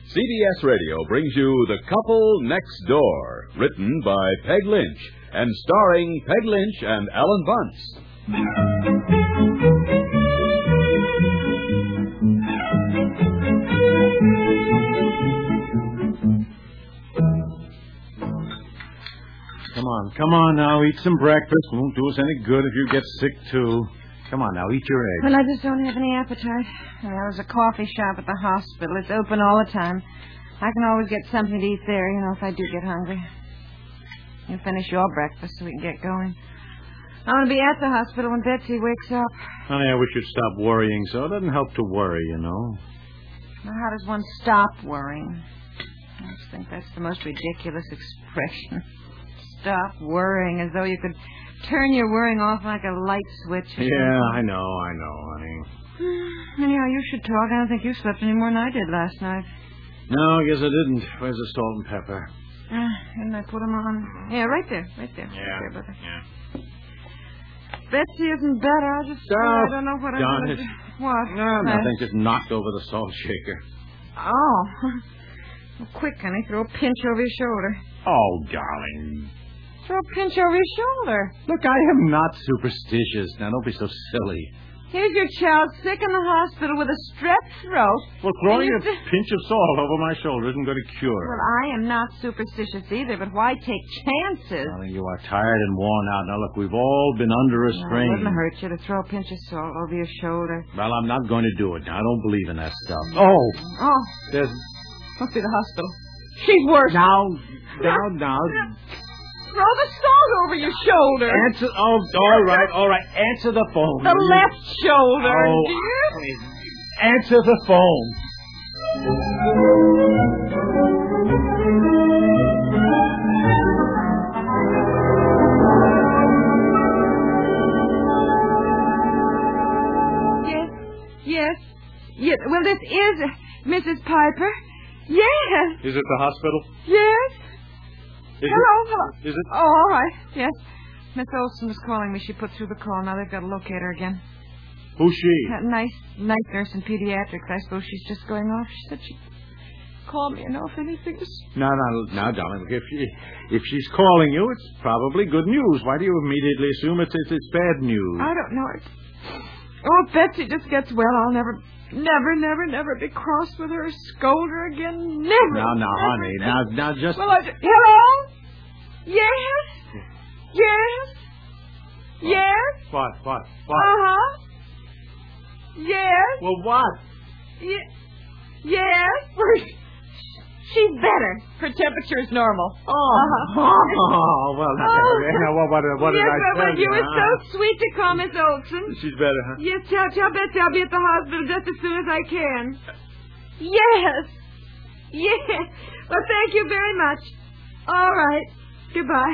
CBS Radio brings you The Couple Next Door, written by Peg Lynch and starring Peg Lynch and Alan Bunce. Come on now, eat some breakfast. Won't do us any good if you get sick, too. Come on now, eat your eggs. Well, I just don't have any appetite. There's a coffee shop at the hospital. It's open all the time. I can always get something to eat there, if I do get hungry. You finish your breakfast so we can get going. I want to be at the hospital when Betsy wakes up. Honey, I wish you'd stop worrying so. It doesn't help to worry, Well, how does one stop worrying? I just think that's the most ridiculous expression. Stop worrying, as though you could turn your worrying off like a light switch. Yeah, I know, honey. Anyhow, you should talk. I don't think you slept any more than I did last night. No, I guess I didn't. Where's the salt and pepper? Didn't I put them on? Yeah, right there. Yeah. Right there, yeah. Betsy isn't better. I don't know what I'm going to do. What? No, nothing. Just knocked over the salt shaker. Oh. Well, quick, honey. Throw a pinch over your shoulder. Oh, darling. Throw a pinch over your shoulder. Look, I am not superstitious. Now, don't be so silly. Here's your child sick in the hospital with a strep throat. Well, throwing a pinch of salt over my shoulder isn't going to cure. Well, I am not superstitious either, but why take chances? Darling, you are tired and worn out. Now, look, we've all been under a strain. It wouldn't hurt you to throw a pinch of salt over your shoulder. Well, I'm not going to do it. Now, I don't believe in that stuff. Oh. There's... Must be the hospital. She's worse. Now. Throw the salt over your shoulder. Answer. Oh, all right. Answer the phone. The left shoulder. Oh, please. Answer the phone. Yes. Well, this is Mrs. Piper. Yes. Is it the hospital? Yes. Hello. Is it? Oh, all right. Yes. Miss Olson was calling me. She put through the call. Now they've got to locate her again. Who's she? That nice night nurse in pediatrics. I suppose she's just going off. She said she'd call me, if anything was... Now, darling, if she's calling you, it's probably good news. Why do you immediately assume it's bad news? I don't know. Oh, if Betsy just gets well, I'll never be cross with her or scold her again. Never. Now, honey. Now, just... Well, hello? Yes? Yes? Yes? What? Uh-huh. Yes? Well, what? Yes? She's better. Her temperature is normal. Oh. Well, what did I tell you? You were so sweet to call Miss Olson. She's better, huh? Yes, tell Betsy I'll be at the hospital just as soon as I can. Yes. Well, thank you very much. All right. Goodbye.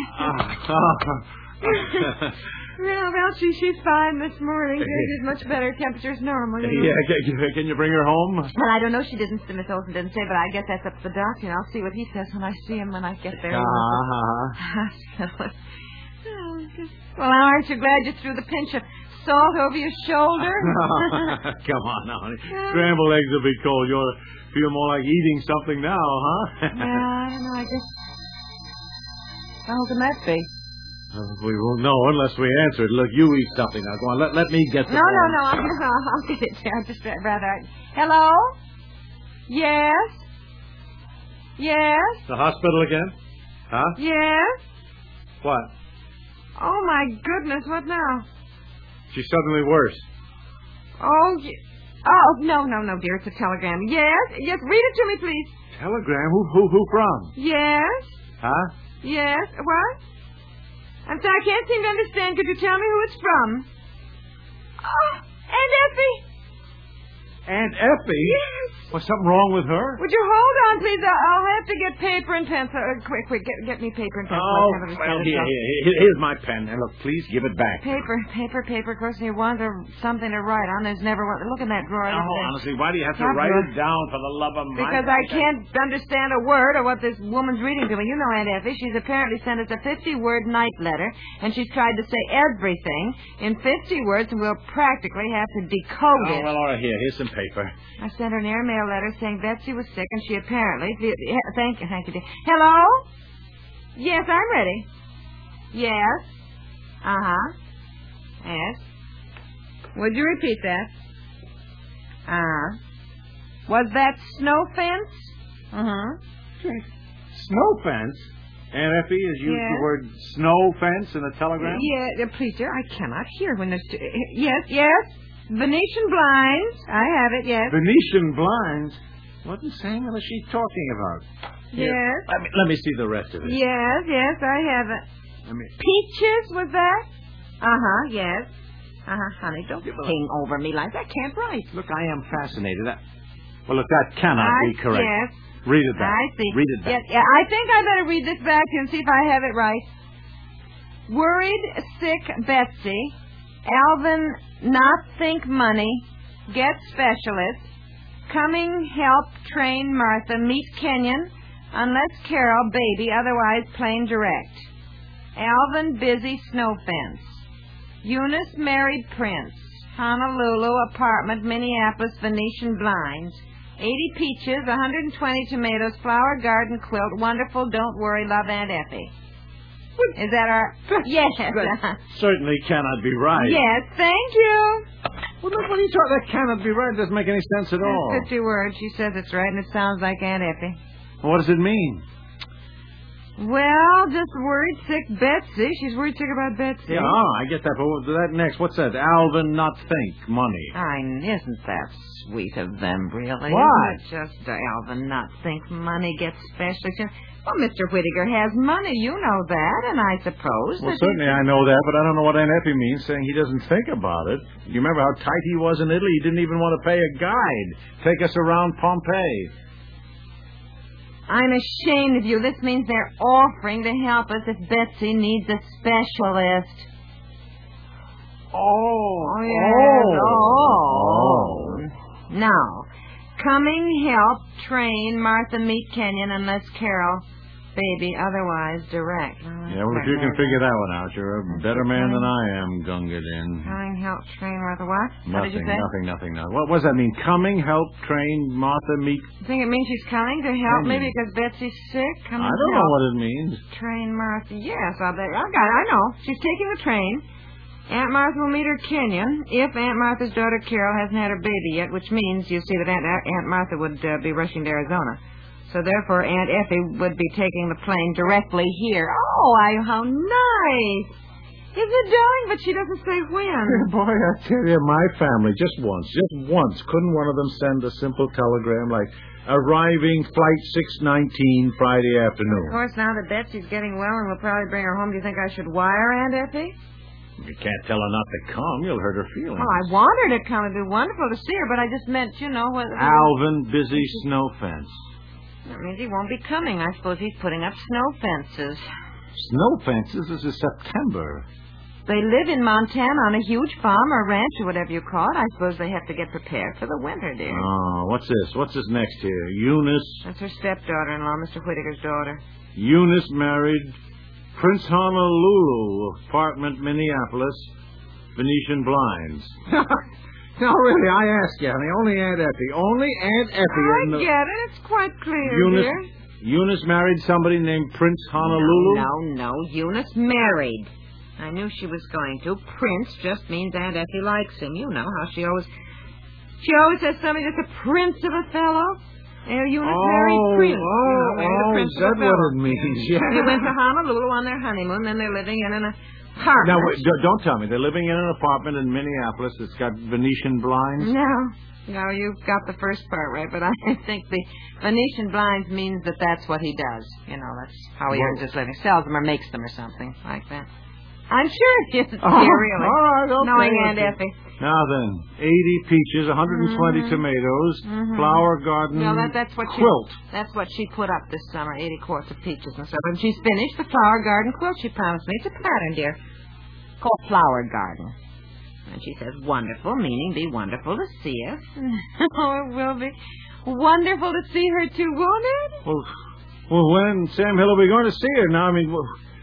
Well, she's fine this morning. She's much better. Temperature's normal. Yeah, can you bring her home? Well, I don't know. Miss Olson didn't say, but I guess that's up to the doctor, and I'll see what he says when I see him when I get there. Well, aren't you glad you threw the pinch of salt over your shoulder? Come on now, honey. Scrambled eggs will be cold. You'll feel more like eating something now, huh? Yeah, I don't know. I guess... How can that be? We won't know unless we answer it. Look, you eat something now. Go on, let me get the No. I'll get it. I'd just rather... Hello? Yes? The hospital again? Huh? Yes? What? Oh, my goodness. What now? She's suddenly worse. Oh, no, dear. It's a telegram. Yes? Read it to me, please. Telegram? Who from? Yes? Huh? Yes? What? I'm sorry, I can't seem to understand. Could you tell me who it's from? Oh, Aunt Effie. Aunt Effie? Yes. Was something wrong with her? Would you hold on, please? I'll have to get paper and pencil. Quick, get me paper and pencil. Well, here's my pen. And look, please give it back. Paper. Of course, you want something to write on. There's never one. Look in that drawer. Honestly, why do you have to write it down for the love of Because I can't understand a word of what this woman's reading to me. You know Aunt Effie. She's apparently sent us a 50-word night letter, and she's tried to say everything in 50 words, and we'll practically have to decode it. Well, all right, here's some paper. I sent her an airmail letter saying Betsy was sick and she apparently... Thank you, dear. Hello? Yes, I'm ready. Yes. Uh-huh. Yes. Would you repeat that? Uh-huh. Was that snow fence? Uh-huh. Snow fence? Aunt Effie has used the word snow fence in a telegram? Yeah, please, dear, I cannot hear when there's... Yes. Venetian blinds. I have it, yes. Venetian blinds? What in Samuel is she talking about? Yes. Let me see the rest of it. Yes, I have it. Peaches, was that? Uh-huh, yes. Uh-huh, honey, don't hang over me like that. I can't write. Look, I am fascinated. Well, look, that cannot be correct. Yes. Read it back. I see. Read it back. Yeah, I think I better read this back to you and see if I have it right. Worried, sick Betsy. Alvin not think money. Get specialist. Coming help train Martha. Meet Kenyon. Unless Carol, baby, otherwise plain direct. Alvin busy snow fence. Eunice married Prince. Honolulu apartment, Minneapolis, Venetian blinds. 80 peaches, 120 tomatoes, flower garden quilt, wonderful, don't worry, love Aunt Effie. Is that our... Yes. That certainly cannot be right. Yes, thank you. Well, look, what are you talking? That cannot be right. It doesn't make any sense at all. 50 words. She says it's right, and it sounds like Aunt Effie. Well, what does it mean? Well, just worried sick Betsy. She's worried sick about Betsy. Yeah, I get that. But that next, what's that? Alvin not think money. Isn't that sweet of them, really? Why? Isn't it just Alvin not think money gets special? Well, Mr. Whittaker has money. You know that, and I suppose... Well, certainly I know that, but I don't know what Aunt Effie means, saying he doesn't think about it. You remember how tight he was in Italy? He didn't even want to pay a guide. Take us around Pompeii. I'm ashamed of you. This means they're offering to help us if Betsy needs a specialist. Now, coming help train Martha meet Kenyon unless Carol, baby, otherwise direct. Yeah, well, if you can figure that one out, you're a better man than I am, Gungadin. Coming help train Martha what? What did you say? Nothing. What does that mean? Coming help train Martha meet... You think it means she's coming to help maybe because Betsy's sick? I don't know what it means. Train Martha. Yes, I bet. I know. She's taking the train. Aunt Martha will meet her Kenyon if Aunt Martha's daughter Carol hasn't had her baby yet, which means, you see, that Aunt Martha would be rushing to Arizona. So therefore, Aunt Effie would be taking the plane directly here. Oh, how nice. Is it doing? But she doesn't say when. Boy, I tell you, my family, just once, couldn't one of them send a simple telegram like, arriving flight 619 Friday afternoon? Of course, now that Betsy's getting well and we'll probably bring her home, do you think I should wire Aunt Effie? You can't tell her not to come. You'll hurt her feelings. Well, I want her to come. It'd be wonderful to see her, but I just meant, what... Alvin, busy snow fence. That means he won't be coming. I suppose he's putting up snow fences. Snow fences? This is September. They live in Montana on a huge farm or ranch or whatever you call it. I suppose they have to get prepared for the winter, dear. Oh, what's this? What's this next here? Eunice? That's her stepdaughter-in-law, Mr. Whittaker's daughter. Eunice married Prince Honolulu, apartment, Minneapolis, Venetian blinds. No, really, I ask you, honey. Only Aunt Effie. I get it. It's quite clear, dear. Eunice married somebody named Prince Honolulu? No. Eunice married. I knew she was going to. Prince just means Aunt Effie likes him. You know how she always says something that's a prince of a fellow. Eunice married Prince. Is that what it means? Yeah. They went to Honolulu on their honeymoon, then they're living in an apartment. Now, wait, don't tell me. They're living in an apartment in Minneapolis that's got Venetian blinds? No, you've got the first part right, but I think the Venetian blinds means that's what he does. That's how he earns his living. Sells them or makes them or something like that. I'm sure it is, really. All right, okay. Knowing Aunt Effie. Now then, 80 peaches, 120 tomatoes, flower garden quilt. That's what she put up this summer, 80 quarts of peaches and stuff. When she's finished, the flower garden quilt she promised me. It's a pattern, dear, called Flower Garden. And she says, wonderful, meaning be wonderful to see us. Oh, it will be wonderful to see her, too, won't it? Well, when, Sam Hill, are we going to see her now?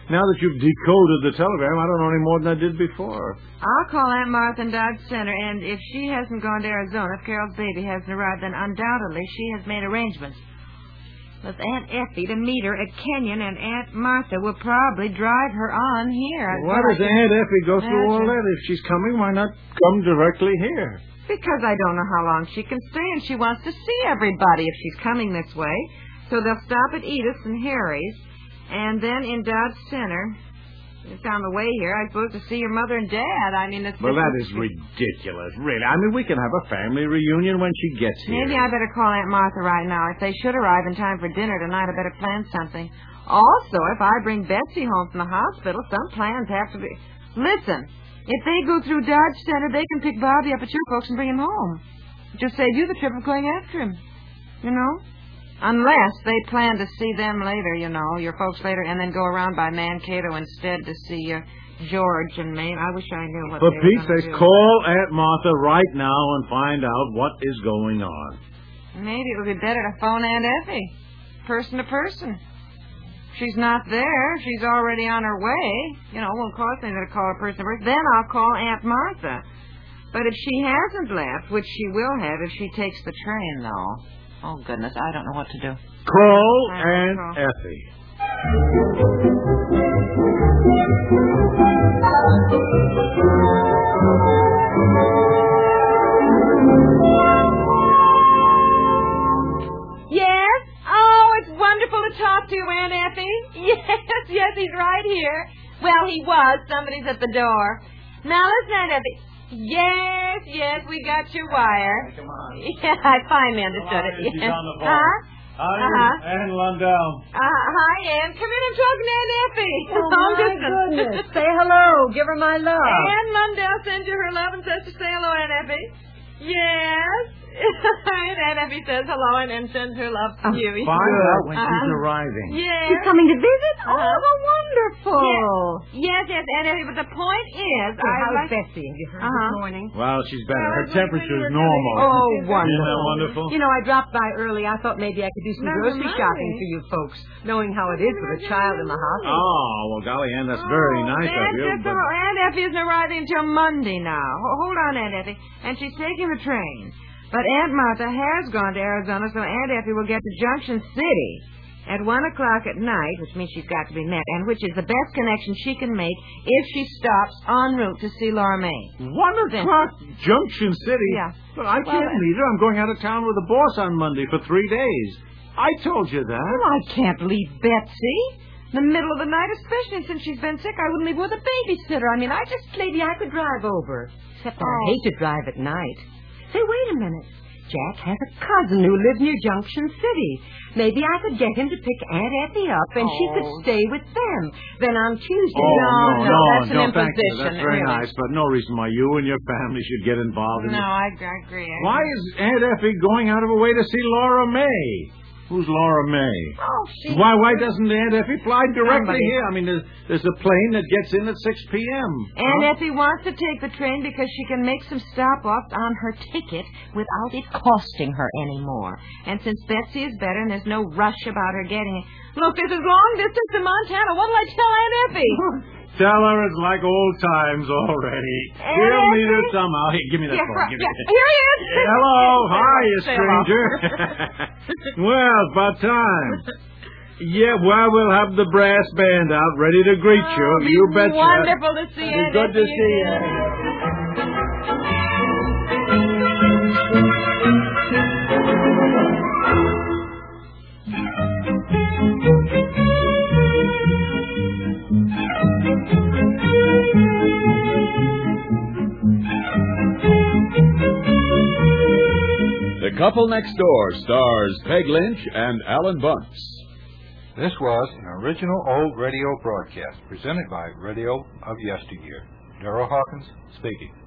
Now that you've decoded the telegram, I don't know any more than I did before. I'll call Aunt Martha in Dodge Center, and if she hasn't gone to Arizona, if Carol's baby hasn't arrived, then undoubtedly she has made arrangements with Aunt Effie to meet her at Kenyon, and Aunt Martha will probably drive her on here. Why does Aunt Effie go through all that? If she's coming, why not come directly here? Because I don't know how long she can stay, and she wants to see everybody if she's coming this way. So they'll stop at Edith's and Harry's, and then in Dodge Center. It's on the way here. I'm supposed to see your mother and Dad. I mean, it's... Well, that is ridiculous, really. I mean, we can have a family reunion when she gets here. Maybe I better call Aunt Martha right now. If they should arrive in time for dinner tonight, I better plan something. Also, if I bring Betsy home from the hospital, some plans have to be... Listen, if they go through Dodge Center, they can pick Bobby up at your folks and bring him home. Just save you the trip of going after him. You know? Unless they plan to see them later, you know, your folks later, and then go around by Mankato instead to see George and Maine. I wish I knew what For they were Pete's going to sake, do. call Aunt Martha right now and find out what is going on. Maybe it would be better to phone Aunt Effie, person to person. She's not there. She's already on her way. You know, it won't cost anything to call her person to person. Then I'll call Aunt Martha. But if she hasn't left, which she will have if she takes the train, though... Oh, goodness, I don't know what to do. Call Aunt Effie. Yes? Oh, it's wonderful to talk to you, Aunt Effie. Yes, he's right here. Well, he was. Somebody's at the door. Now, listen, Aunt Effie. Yes, we got your wire. Come on. Yeah, I finally understood it. She's on the phone. Hi, Ann Lundell. Hi, Ann. Come in and talk to Aunt Effie. Oh, my goodness. Say hello. Give her my love. Ann Lundell sends you her love and says to say hello, Aunt Effie. Yes. Aunt Effie says hello and then sends her love to you. Find out when she's arriving. Yes. She's coming to visit? Oh, how wonderful. Yes, Aunt Effie, but the point is... How's Betsy? Have you heard this morning? Well, she's better. Her temperature is normal. Oh, Isn't wonderful. that wonderful? You know, I dropped by early. I thought maybe I could do some grocery shopping for you folks, knowing how it is with a child in the hospital. Oh, well, golly, Ann, that's very nice of you. But... Aunt Effie isn't arriving until Monday now. Hold on, Aunt Effie. And she's taking the train. But Aunt Martha has gone to Arizona, so Aunt Effie will get to Junction City at 1 o'clock at night, which means she's got to be met, and which is the best connection she can make if she stops en route to see Laura May. 1 o'clock, Junction City? Yeah. But I can't meet her. I'm going out of town with the boss on Monday for 3 days. I told you that. Well, I can't leave Betsy. In the middle of the night, especially since she's been sick, I wouldn't leave her with a babysitter. I mean, Maybe I could drive over. Except I hate to drive at night. Say, wait a minute. Jack has a cousin who lives near Junction City. Maybe I could get him to pick Aunt Effie up, and she could stay with them. Then on Tuesday... No, that's an imposition. Thank you. That's very nice, but no reason why you and your family should get involved in it. No, I agree. Why is Aunt Effie going out of her way to see Laura May? Who's Laura May? Oh, she... Why doesn't Aunt Effie fly directly here? I mean, there's a plane that gets in at 6 p.m. Aunt Effie wants to take the train because she can make some stop-offs on her ticket without it costing her any more. And since Betsy is better and there's no rush about her getting it... Look, this is long distance to Montana. What'll I tell Aunt Effie? Tell her it's like old times already. We'll meet her somehow. Hey, give me that phone. Give me that. Here he is. Hello. Hi, you stranger. Well, it's about time. Yeah, well, we'll have the brass band out ready to greet you. You betcha. Wonderful to see you. Good to see you. The Couple Next Door stars Peg Lynch and Alan Bunce. This was an original old radio broadcast presented by Radio of Yesteryear. Darrell Hawkins speaking.